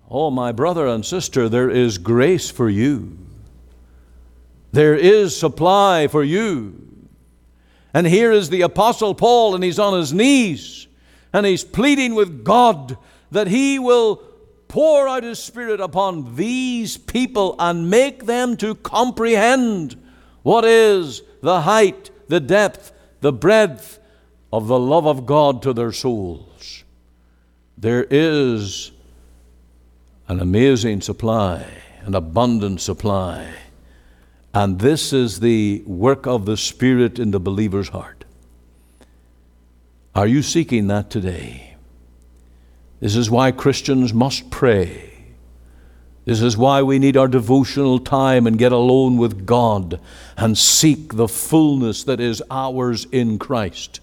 Oh, my brother and sister, there is grace for you. There is supply for you. And here is the Apostle Paul, and he's on his knees, and he's pleading with God that He will pour out His Spirit upon these people and make them to comprehend what is the height, the depth, the breadth of the love of God to their souls. There is an amazing supply, an abundant supply. And this is the work of the Spirit in the believer's heart. Are you seeking that today? This is why Christians must pray. This is why we need our devotional time and get alone with God and seek the fullness that is ours in Christ.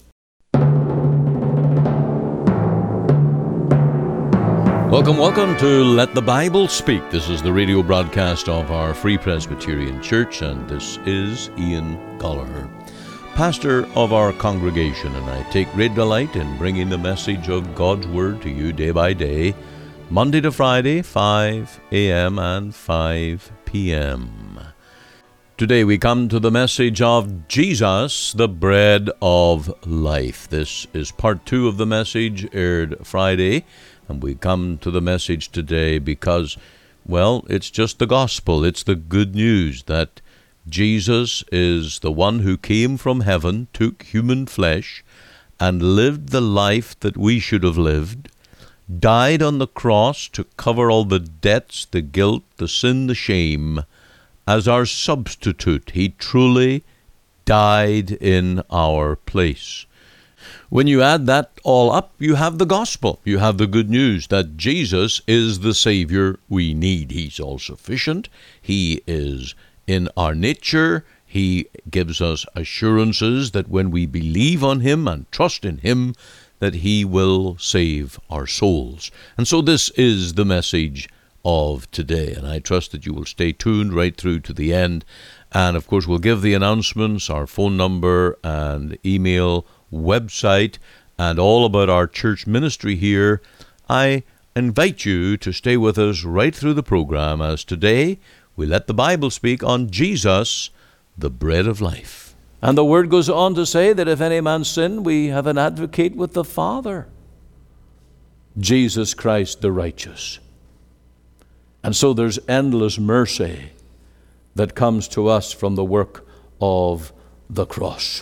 Welcome to Let the Bible Speak. This is the radio broadcast of our Free Presbyterian Church, and this is Ian Gallagher, pastor of our congregation, and I take great delight in bringing the message of God's Word to you day by day, Monday to Friday, 5 a.m. and 5 p.m. Today we come to the message of Jesus, the bread of life. This is part 2 of the message aired Friday, and we come to the message today because, well, it's just the gospel. It's the good news that Jesus is the one who came from heaven, took human flesh, and lived the life that we should have lived, died on the cross to cover all the debts, the guilt, the sin, the shame, as our substitute. He truly died in our place. When you add that all up, you have the gospel. You have the good news that Jesus is the Savior we need. He's all-sufficient. He is in our nature. He gives us assurances that when we believe on Him and trust in Him, that He will save our souls. And so this is the message of today. And I trust that you will stay tuned right through to the end. And of course, we'll give the announcements, our phone number and email, website, and all about our church ministry here. I invite you to stay with us right through the program, as today we let the Bible speak on Jesus, the bread of life. And the word goes on to say that if any man sin, we have an advocate with the Father, Jesus Christ the righteous. And so there's endless mercy that comes to us from the work of the cross.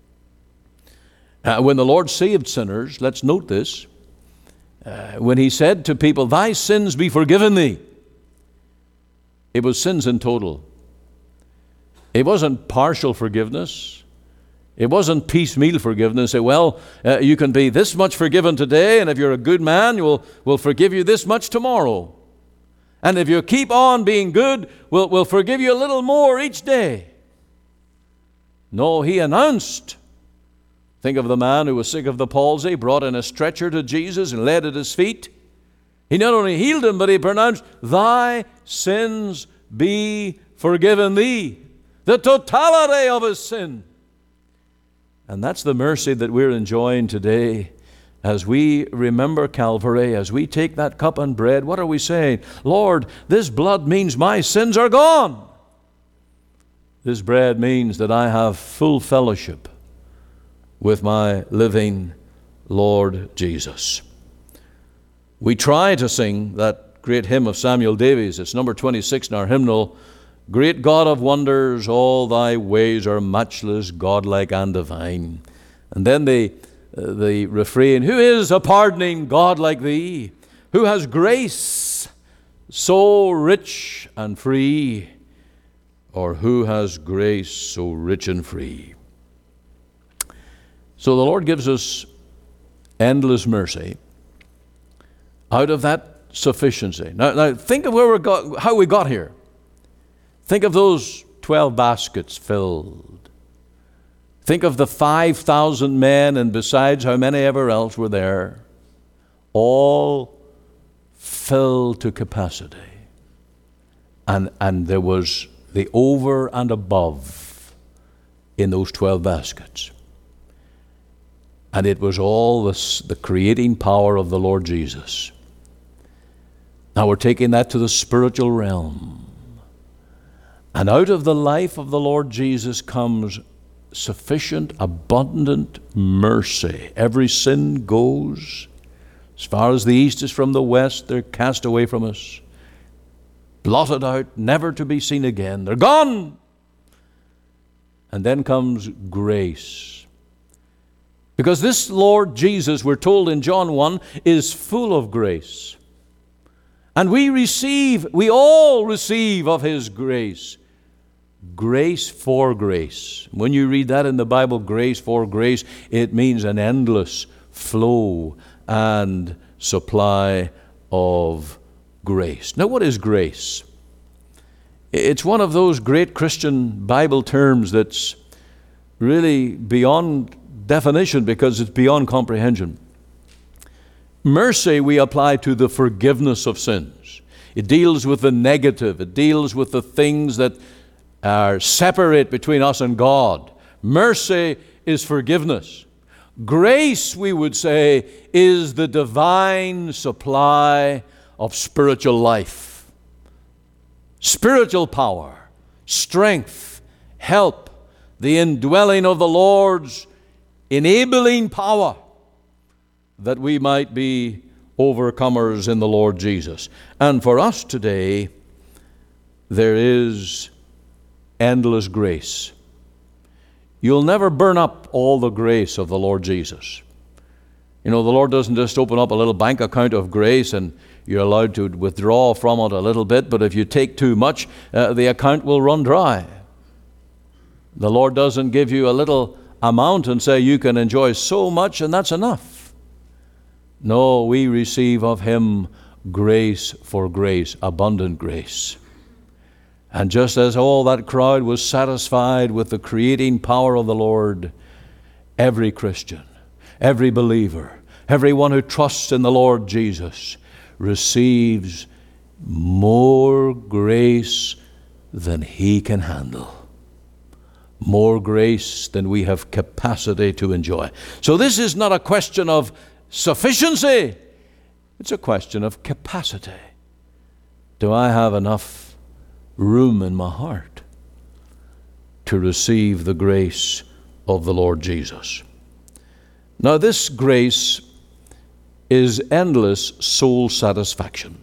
When the Lord saved sinners, let's note this, when He said to people, "Thy sins be forgiven thee," it was sins in total. It wasn't partial forgiveness. It wasn't piecemeal forgiveness. Say, well, you can be this much forgiven today, and if you're a good man, we'll forgive you this much tomorrow. And if you keep on being good, we'll forgive you a little more each day. No, He announced. Think of the man who was sick of the palsy, brought in a stretcher to Jesus and laid at His feet. He not only healed him, but He pronounced, "Thy sins be forgiven thee." The totality of his sin. And that's the mercy that we're enjoying today as we remember Calvary, as we take that cup and bread. What are we saying? Lord, this blood means my sins are gone. This bread means that I have full fellowship with my living Lord Jesus. We try to sing that great hymn of Samuel Davies. It's number 26 in our hymnal. Great God of wonders, all thy ways are matchless, godlike and divine. And then the refrain, who is a pardoning God like thee? Who has grace so rich and free? Or who has grace so rich and free? So the Lord gives us endless mercy out of that sufficiency. Now think of how we got here. Think of those 12 baskets filled. Think of the 5,000 men, and besides how many ever else were there, all filled to capacity. And there was the over and above in those 12 baskets. And it was all the creating power of the Lord Jesus. Now we're taking that to the spiritual realm. And out of the life of the Lord Jesus comes sufficient, abundant mercy. Every sin goes. As far as the east is from the west, they're cast away from us, blotted out, never to be seen again. They're gone. And then comes grace. Because this Lord Jesus, we're told in John 1, is full of grace. And we all receive of His grace. Grace for grace. When you read that in the Bible, grace for grace, it means an endless flow and supply of grace. Now, what is grace? It's one of those great Christian Bible terms that's really beyond definition because it's beyond comprehension. Mercy we apply to the forgiveness of sins. It deals with the negative. It deals with the things that are separate between us and God. Mercy is forgiveness. Grace, we would say, is the divine supply of spiritual life. Spiritual power, strength, help, the indwelling of the Lord's enabling power that we might be overcomers in the Lord Jesus. And for us today, there is endless grace. You'll never burn up all the grace of the Lord Jesus. You know, the Lord doesn't just open up a little bank account of grace and you're allowed to withdraw from it a little bit, but if you take too much, the account will run dry. The Lord doesn't give you a little amount and say you can enjoy so much and that's enough. No, we receive of Him grace for grace, abundant grace. And just as all that crowd was satisfied with the creating power of the Lord, every Christian, every believer, everyone who trusts in the Lord Jesus receives more grace than he can handle. More grace than we have capacity to enjoy. So this is not a question of sufficiency. It's a question of capacity. Do I have enough room in my heart to receive the grace of the Lord Jesus? Now, this grace is endless soul satisfaction.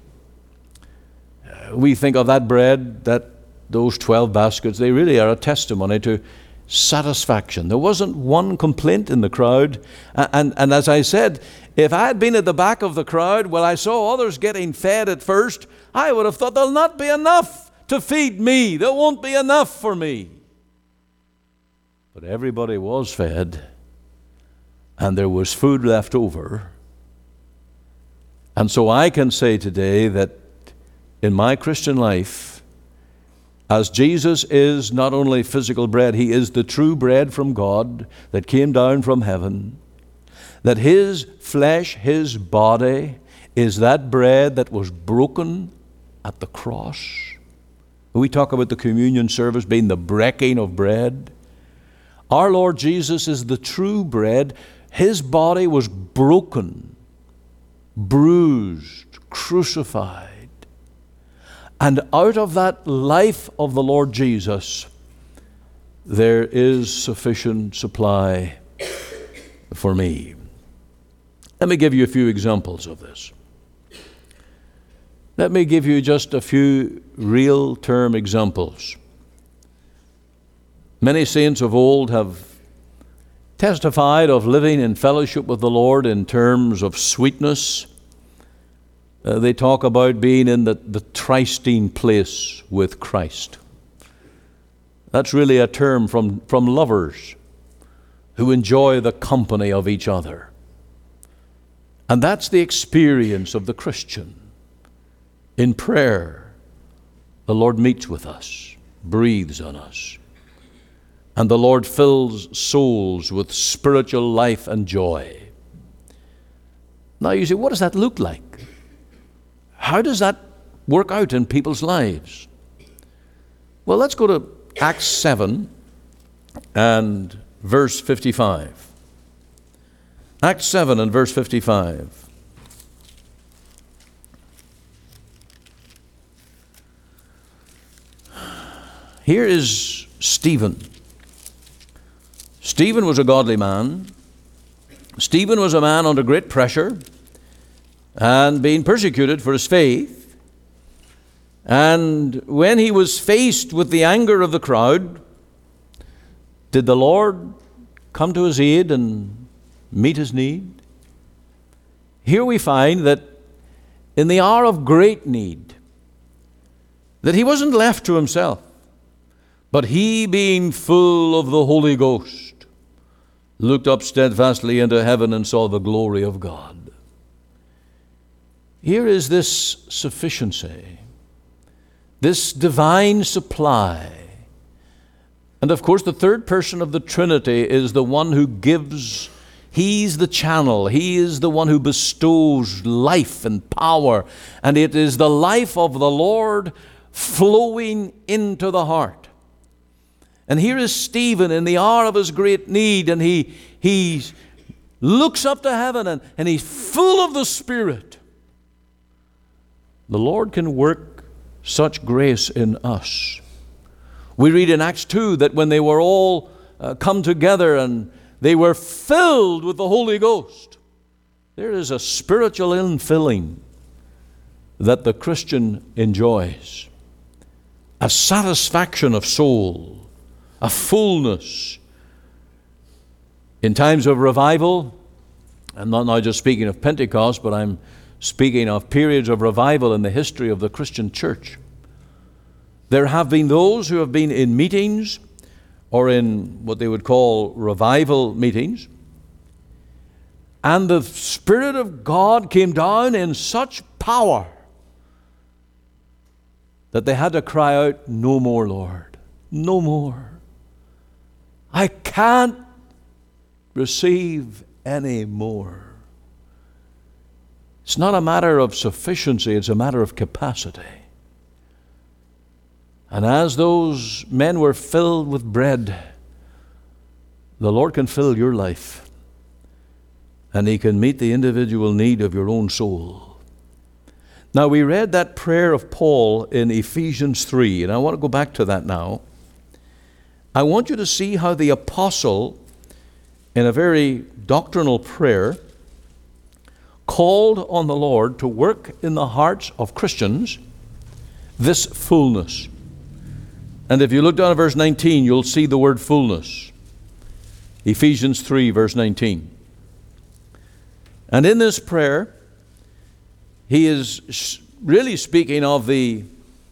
We think of that bread, those 12 baskets, they really are a testimony to satisfaction. There wasn't one complaint in the crowd. And as I said, if I had been at the back of the crowd, well, I saw others getting fed at first, I would have thought there'll not be enough to feed me. There won't be enough for me. But everybody was fed, and there was food left over. And so I can say today that in my Christian life, as Jesus is not only physical bread, He is the true bread from God that came down from heaven, that His flesh, His body, is that bread that was broken at the cross. We talk about the communion service being the breaking of bread. Our Lord Jesus is the true bread. His body was broken, bruised, crucified. And out of that life of the Lord Jesus, there is sufficient supply for me. Let me give you a few examples of this. Let me give you just a few real-term examples. Many saints of old have testified of living in fellowship with the Lord in terms of sweetness. They talk about being in the trysting place with Christ. That's really a term from lovers who enjoy the company of each other. And that's the experience of the Christian. In prayer, the Lord meets with us, breathes on us, and the Lord fills souls with spiritual life and joy. Now you say, what does that look like? How does that work out in people's lives? Well, let's go to Acts 7 and verse 55. Acts 7 and verse 55. Here is Stephen. Stephen was a godly man. Stephen was a man under great pressure and being persecuted for his faith. And when he was faced with the anger of the crowd, did the Lord come to his aid and meet his need? Here we find that in the hour of great need, that he wasn't left to himself, but he, being full of the Holy Ghost, looked up steadfastly into heaven and saw the glory of God. Here is this sufficiency, this divine supply. And of course, the third person of the Trinity is the one who gives. He's the channel. He is the one who bestows life and power. And it is the life of the Lord flowing into the heart. And here is Stephen in the hour of his great need, and he looks up to heaven and he's full of the Spirit. The Lord can work such grace in us. We read in Acts 2 that when they were all come together and they were filled with the Holy Ghost, there is a spiritual infilling that the Christian enjoys. A satisfaction of soul, a fullness. In times of revival, I'm not now just speaking of Pentecost, but I'm speaking of periods of revival in the history of the Christian church. There have been those who have been in meetings or in what they would call revival meetings, and the Spirit of God came down in such power that they had to cry out, "No more, Lord, no more. I can't receive any more." It's not a matter of sufficiency, it's a matter of capacity. And as those men were filled with bread, the Lord can fill your life, and He can meet the individual need of your own soul. Now, we read that prayer of Paul in Ephesians 3, and I want to go back to that now. I want you to see how the apostle, in a very doctrinal prayer, called on the Lord to work in the hearts of Christians this fullness. And if you look down at verse 19, you'll see the word fullness. Ephesians 3, verse 19. And in this prayer, he is really speaking of the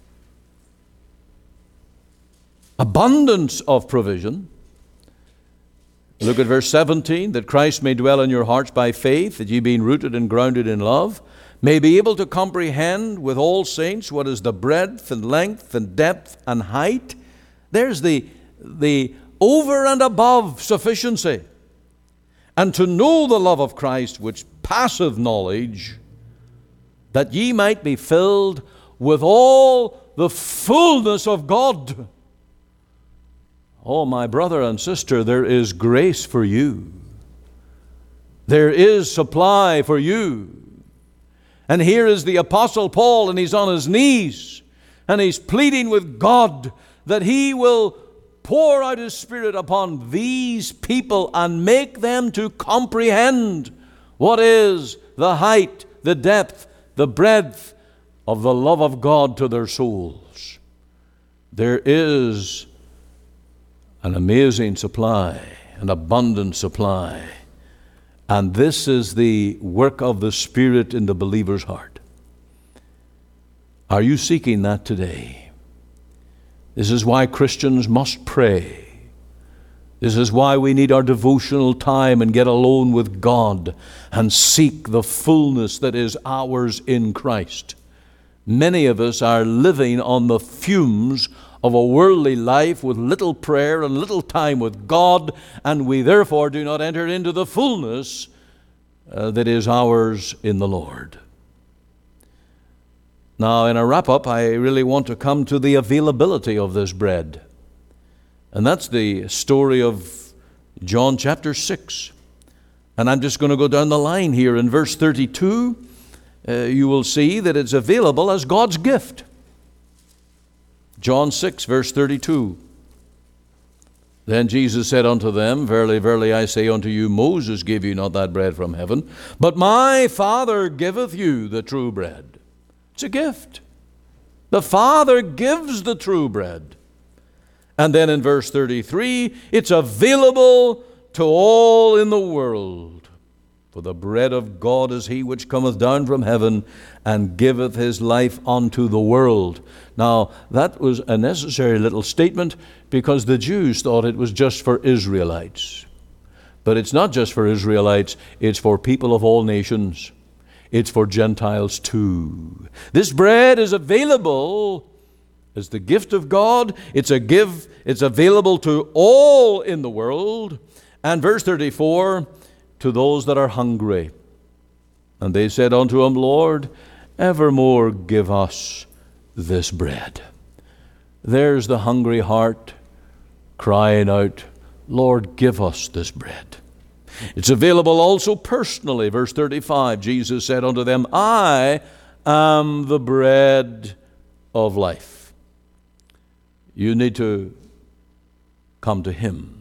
abundance of provision. Look at verse 17, that Christ may dwell in your hearts by faith, that ye being rooted and grounded in love, may be able to comprehend with all saints what is the breadth and length and depth and height. There's the over and above sufficiency. And to know the love of Christ, which passeth knowledge, that ye might be filled with all the fullness of God. Oh, my brother and sister, there is grace for you. There is supply for you. And here is the Apostle Paul, and he's on his knees, and he's pleading with God that He will pour out His Spirit upon these people and make them to comprehend what is the height, the depth, the breadth of the love of God to their souls. There is an amazing supply, an abundant supply. And this is the work of the Spirit in the believer's heart. Are you seeking that today? This is why Christians must pray. This is why we need our devotional time and get alone with God and seek the fullness that is ours in Christ. Many of us are living on the fumes of a worldly life with little prayer and little time with God, and we therefore do not enter into the fullness that is ours in the Lord. Now, in a wrap-up, I really want to come to the availability of this bread. And that's the story of John chapter 6. And I'm just going to go down the line here. In verse 32, you will see that it's available as God's gift. John 6, verse 32. Then Jesus said unto them, Verily, verily, I say unto you, Moses gave you not that bread from heaven, but my Father giveth you the true bread. It's a gift. The Father gives the true bread. And then in verse 33, it's available to all in the world. For the bread of God is he which cometh down from heaven and giveth his life unto the world. Now, that was a necessary little statement because the Jews thought it was just for Israelites. But it's not just for Israelites, it's for people of all nations. It's for Gentiles too. This bread is available as the gift of God. It's available to all in the world. And verse 34, to those that are hungry. And they said unto him, Lord, evermore give us this bread. There's the hungry heart crying out, Lord, give us this bread. It's available also personally. Verse 35, Jesus said unto them, I am the bread of life. You need to come to him.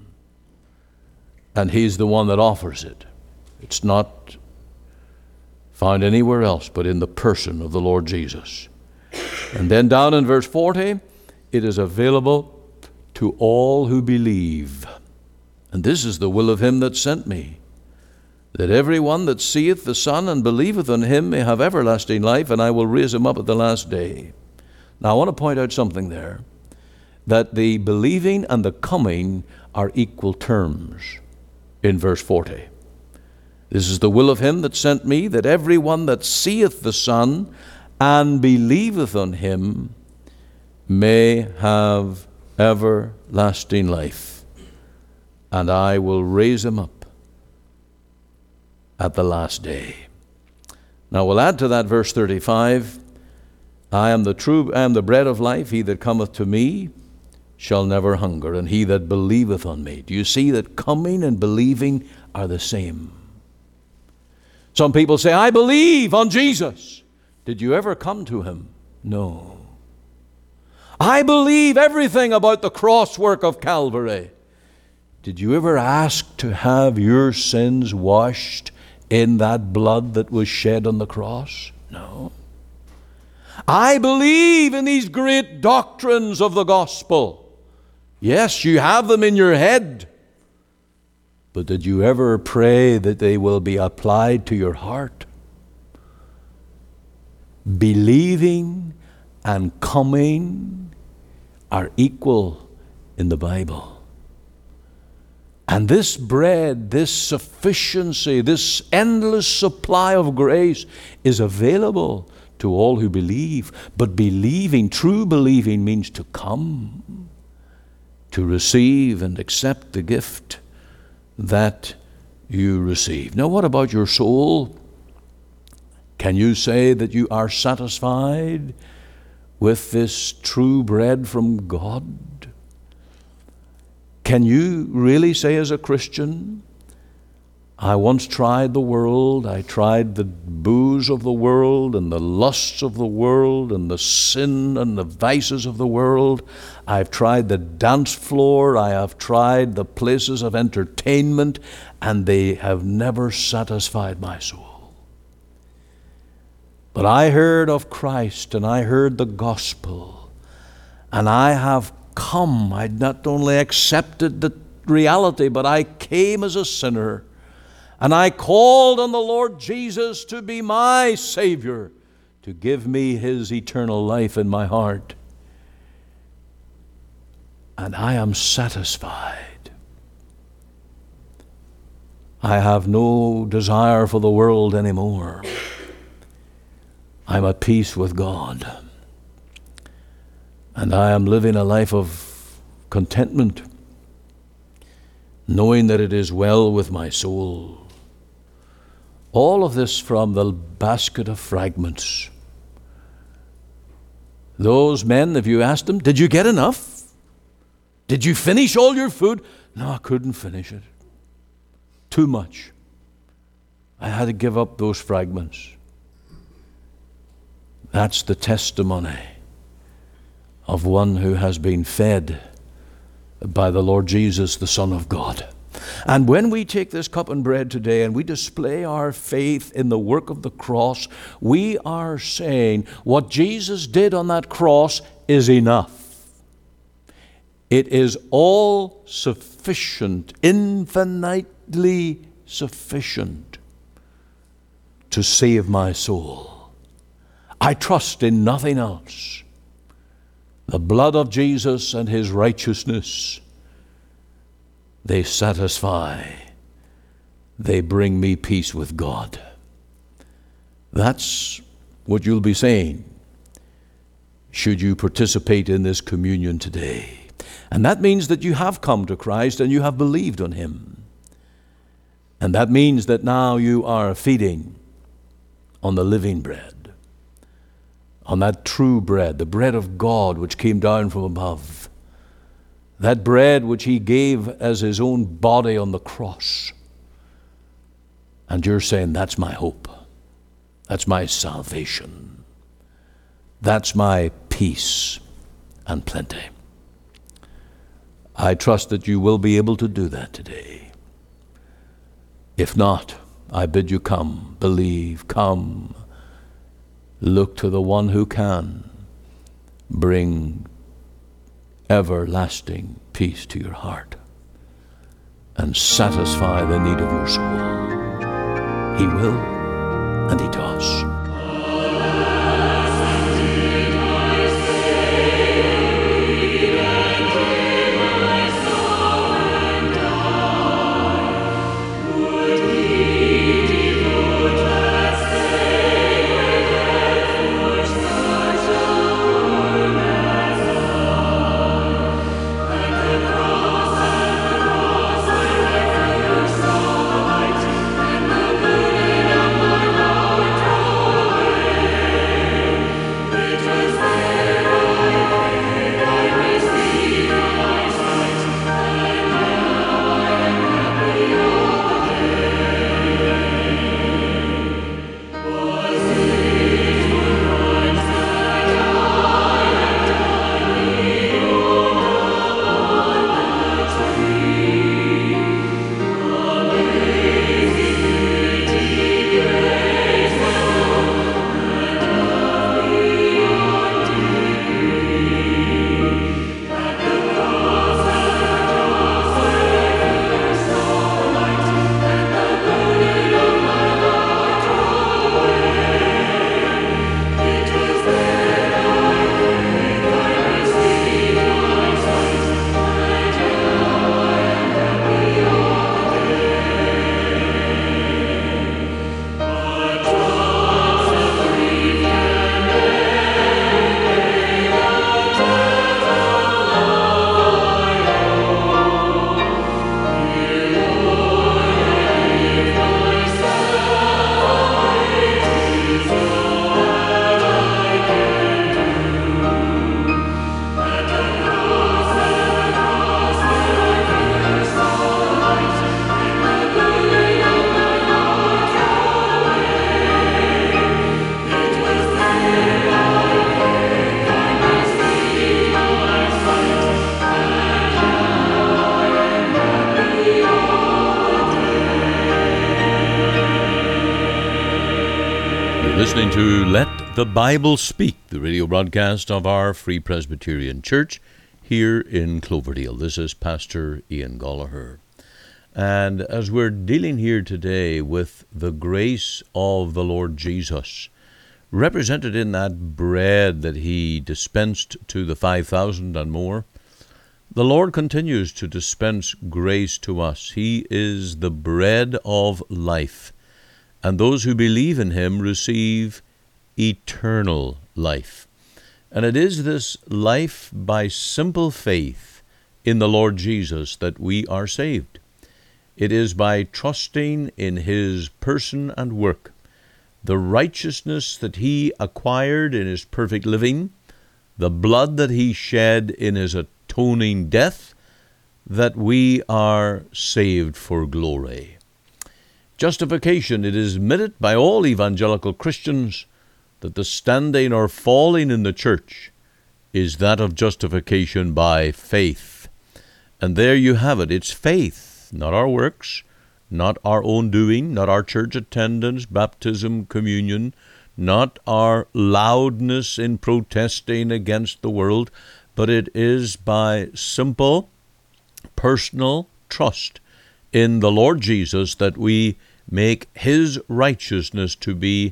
And he's the one that offers it. It's not found anywhere else but in the person of the Lord Jesus. And then down in verse 40, it is available to all who believe. And this is the will of him that sent me, that every one that seeth the Son and believeth on him may have everlasting life, and I will raise him up at the last day. Now I want to point out something there, that the believing and the coming are equal terms in verse 40. This is the will of him that sent me, that every one that seeth the Son and believeth on him may have everlasting life, and I will raise him up at the last day. Now we'll add to that verse 35, I am the bread of life. He that cometh to me shall never hunger, and he that believeth on me. Do you see that coming and believing are the same? Some people say, I believe on Jesus. Did you ever come to him? No. I believe everything about the cross work of Calvary. Did you ever ask to have your sins washed in that blood that was shed on the cross? No. I believe in these great doctrines of the gospel. Yes, you have them in your head. But did you ever pray that they will be applied to your heart? Believing and coming are equal in the Bible. And this bread, this sufficiency, this endless supply of grace is available to all who believe. But believing, true believing, means to come, to receive and accept the gift that you receive. Now, what about your soul? Can you say that you are satisfied with this true bread from God? Can you really say as a Christian, I once tried the world, I tried the booze of the world and the lusts of the world and the sin and the vices of the world. I've tried the dance floor, I have tried the places of entertainment, and they have never satisfied my soul. But I heard of Christ and I heard the gospel, and I have come. I not only accepted the reality, but I came as a sinner. And I called on the Lord Jesus to be my Savior, to give me his eternal life in my heart. And I am satisfied. I have no desire for the world anymore. I'm at peace with God. And I am living a life of contentment, knowing that it is well with my soul. All of this from the basket of fragments. Those men, if you asked them, did you get enough? Did you finish all your food? No, I couldn't finish it. Too much. I had to give up those fragments. That's the testimony of one who has been fed by the Lord Jesus, the Son of God. And when we take this cup and bread today and we display our faith in the work of the cross, we are saying what Jesus did on that cross is enough. It is all sufficient, infinitely sufficient to save my soul. I trust in nothing else. The blood of Jesus and his righteousness, they satisfy. They bring me peace with God. That's what you'll be saying should you participate in this communion today. And that means that you have come to Christ and you have believed on him. And that means that now you are feeding on the living bread, on that true bread, the bread of God which came down from above. That bread which he gave as his own body on the cross. And you're saying, that's my hope. That's my salvation. That's my peace and plenty. I trust that you will be able to do that today. If not, I bid you come, believe, come. Look to the one who can bring everlasting peace to your heart and satisfy the need of your soul. He will, and he does. Listening to Let the Bible Speak, the radio broadcast of our Free Presbyterian Church here in Cloverdale. This is Pastor Ian Gallagher. And as we're dealing here today with the grace of the Lord Jesus, represented in that bread that he dispensed to the 5,000 and more, the Lord continues to dispense grace to us. He is the bread of life. And those who believe in him receive eternal life. And it is this life by simple faith in the Lord Jesus that we are saved. It is by trusting in his person and work, the righteousness that he acquired in his perfect living, the blood that he shed in his atoning death, that we are saved for glory. Justification, it is admitted by all evangelical Christians that the standing or falling in the church is that of justification by faith. And there you have it. It's faith, not our works, not our own doing, not our church attendance, baptism, communion, not our loudness in protesting against the world, but it is by simple, personal trust in the Lord Jesus that we make his righteousness to be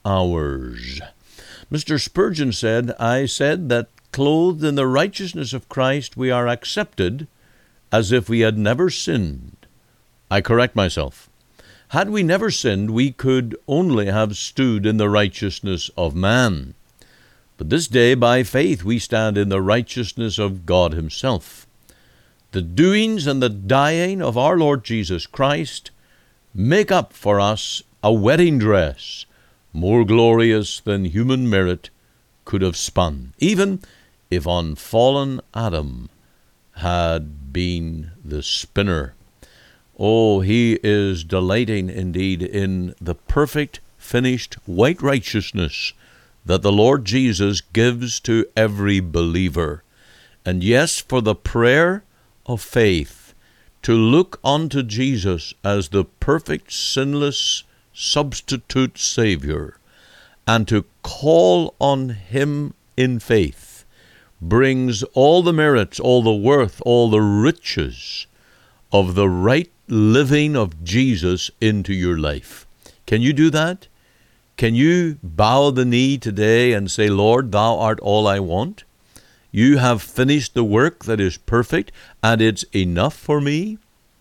ours. Mr. Spurgeon said, I said that clothed in the righteousness of Christ, we are accepted as if we had never sinned. I correct myself. Had we never sinned, we could only have stood in the righteousness of man. But this day, by faith, we stand in the righteousness of God himself. The doings and the dying of our Lord Jesus Christ make up for us a wedding dress more glorious than human merit could have spun, even if unfallen Adam had been the spinner. Oh, he is delighting indeed in the perfect, finished, white righteousness that the Lord Jesus gives to every believer. And yes, for the prayer of faith, to look unto Jesus as the perfect, sinless, substitute Savior, and to call on him in faith, brings all the merits, all the worth, all the riches of the right living of Jesus into your life. Can you do that? Can you bow the knee today and say, Lord, thou art all I want? You have finished the work that is perfect, and it's enough for me?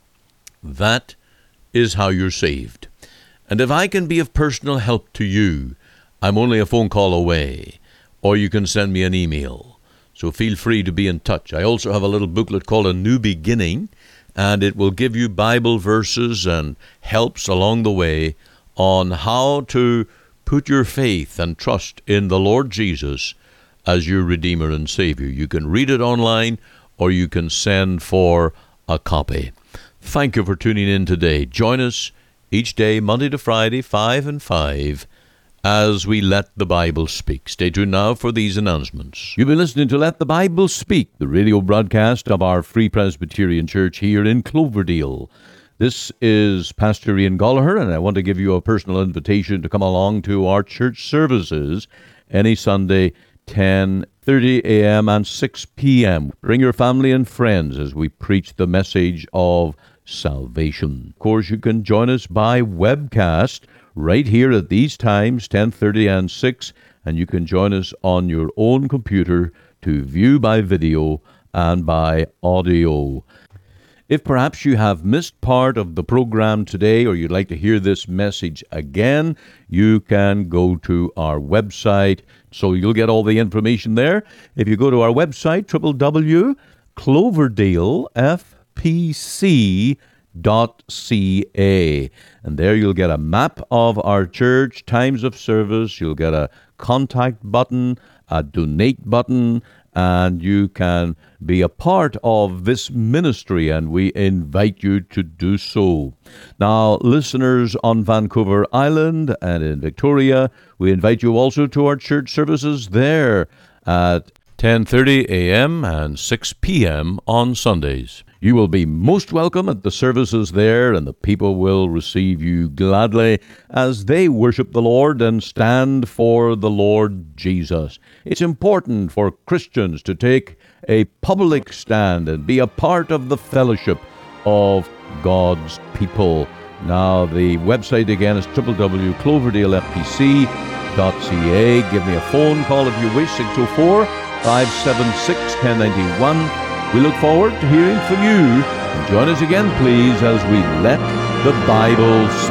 That is how you're saved. And if I can be of personal help to you, I'm only a phone call away, or you can send me an email. So feel free to be in touch. I also have a little booklet called A New Beginning, and it will give you Bible verses and helps along the way on how to put your faith and trust in the Lord Jesus as your Redeemer and Savior. You can read it online, or you can send for a copy. Thank you for tuning in today. Join us each day, Monday to Friday, 5 and 5, as we Let the Bible Speak. Stay tuned now for these announcements. You've been listening to Let the Bible Speak, the radio broadcast of our Free Presbyterian Church here in Cloverdale. This is Pastor Ian Gallagher, and I want to give you a personal invitation to come along to our church services any Sunday, 10:30 a.m. and 6 p.m. Bring your family and friends as we preach the message of salvation. Of course, you can join us by webcast right here at these times, 10:30 and 6, and you can join us on your own computer to view by video and by audio. If perhaps you have missed part of the program today, or you'd like to hear this message again, you can go to our website, so you'll get all the information there. If you go to our website, www.cloverdalefpc.ca, and there you'll get a map of our church, times of service, you'll get a contact button, a donate button, and you can be a part of this ministry, and we invite you to do so. Now, listeners on Vancouver Island and in Victoria, we invite you also to our church services there at 10:30 a.m. and 6 p.m. on Sundays. You will be most welcome at the services there, and the people will receive you gladly as they worship the Lord and stand for the Lord Jesus. It's important for Christians to take a public stand and be a part of the fellowship of God's people. Now, the website again is www.cloverdalefpc.ca. Give me a phone call if you wish, 604-576-1091. We look forward to hearing from you. And join us again, please, as we let the Bible speak.